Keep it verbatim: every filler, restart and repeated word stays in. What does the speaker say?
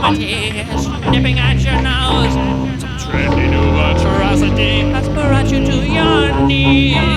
tears nipping at your nose. Some trendy new atrocity Has brought you to your knees.